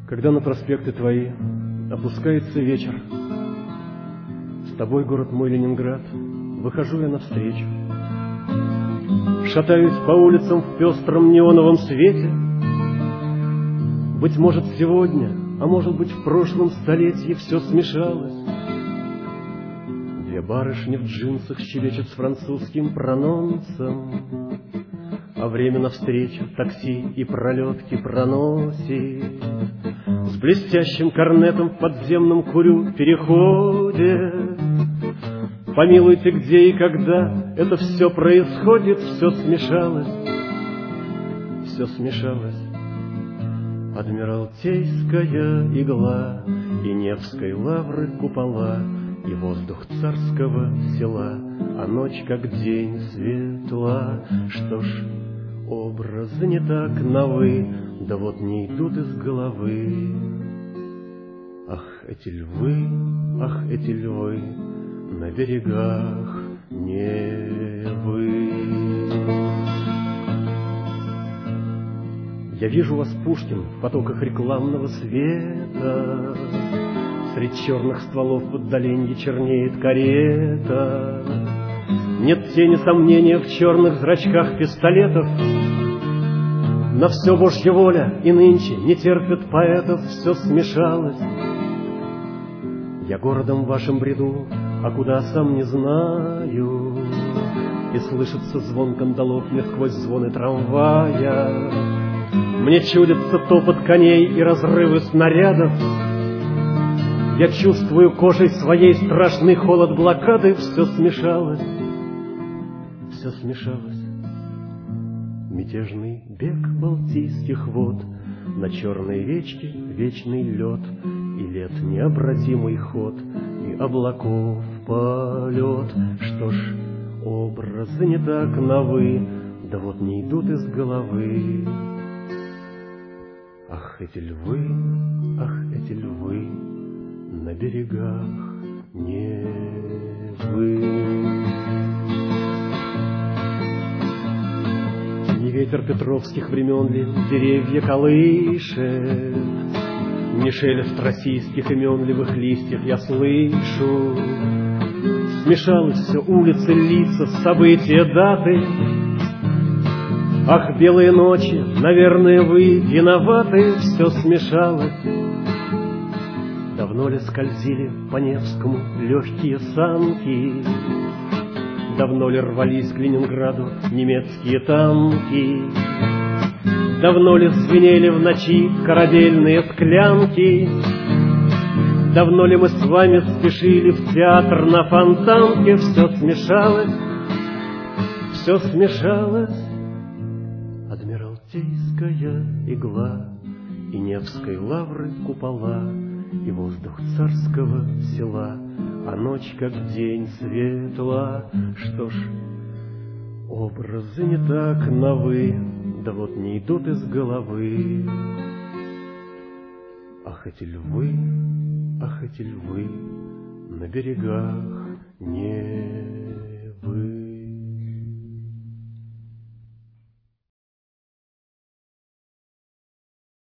Когда на проспекты твои опускается вечер, с тобой, город мой, Ленинград, выхожу я навстречу. Шатаюсь по улицам в пестром неоновом свете. Быть может, сегодня, а может быть, в прошлом столетии все смешалось. Две барышни в джинсах щебечут с французским прононсом, а время навстречу такси и пролетки проносит. С блестящим корнетом в подземном курю переходе. Помилуйте, где и когда это все происходит, все смешалось, все смешалось. Адмиралтейская игла и Невской лавры купола, и воздух царского села, а ночь как день светла. Что ж, образы не так новы, да вот не идут из головы. Ах, эти львы на берегах Невы. Я вижу вас, Пушкин, в потоках рекламного света. Средь черных стволов в отдаленье чернеет карета. Нет тени сомнения в черных зрачках пистолетов. На все Божья воля, и нынче не терпят поэтов, все смешалось. Я городом вашим бреду, а куда сам не знаю, и слышится звон кандалов мне сквозь звоны трамвая. Мне чудится топот коней и разрывы снарядов. Я чувствую кожей своей страшный холод блокады. Все смешалось, все смешалось. Мятежный бег Балтийских вод, на черной речке вечный лед, и лет необратимый ход, и облаков полет. Что ж, образы не так новы, да вот не идут из головы. Ах, эти львы на берегах Невы. Не ветер петровских времен ли деревья колышет, не шелест российских имен ли в их листьях я слышу. Смешалось все, улицы, лица, события, даты. Ах, белые ночи, наверное, вы виноваты, все смешалось. Давно ли скользили по Невскому легкие санки? Давно ли рвались к Ленинграду немецкие танки? Давно ли звенели в ночи корабельные склянки? Давно ли мы с вами спешили в театр на Фонтанке? Все смешалось, все смешалось. Адмиралтейская игла и Невской лавры купола, и воздух царского села, а ночь как день светла. Что ж, образы не так новы, да вот не идут из головы. Ах, эти львы на берегах Невы.